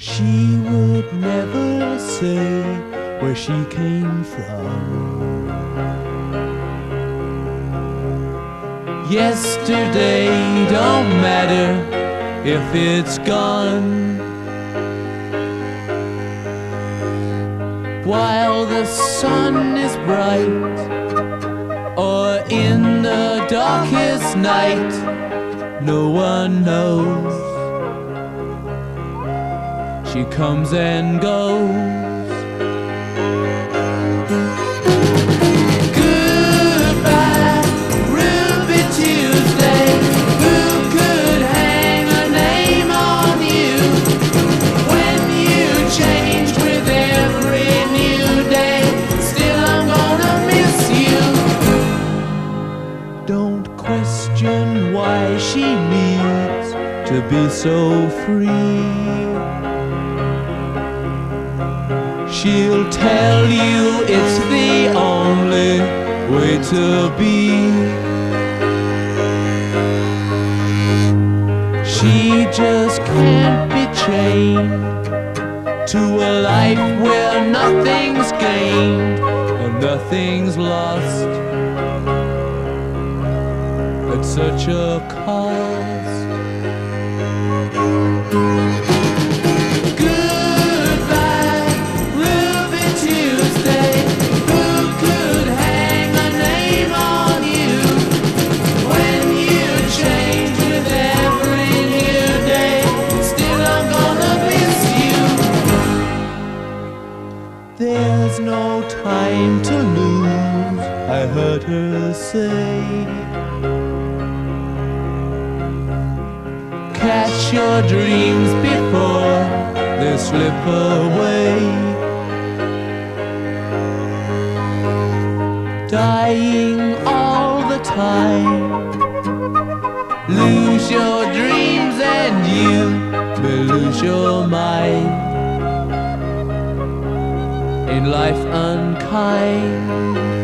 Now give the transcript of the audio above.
She would never say where she came from. Yesterday don't matter if it's gone. While the sun is bright, or in the darkest night, no one knows. She comes and goes. Goodbye, Ruby Tuesday. Who could hang a name on you when you changed with every new day? Still I'm gonna miss you. Don't question why she needs to be so free. She'll tell you it's the only way to be. She just can't be chained to a life where nothing's gained or nothing's lost at such a cost. There's no time to lose, I heard her say. Catch your dreams before they slip away. Dying all the time. Lose your dreams and you may lose your mind. In life unkind.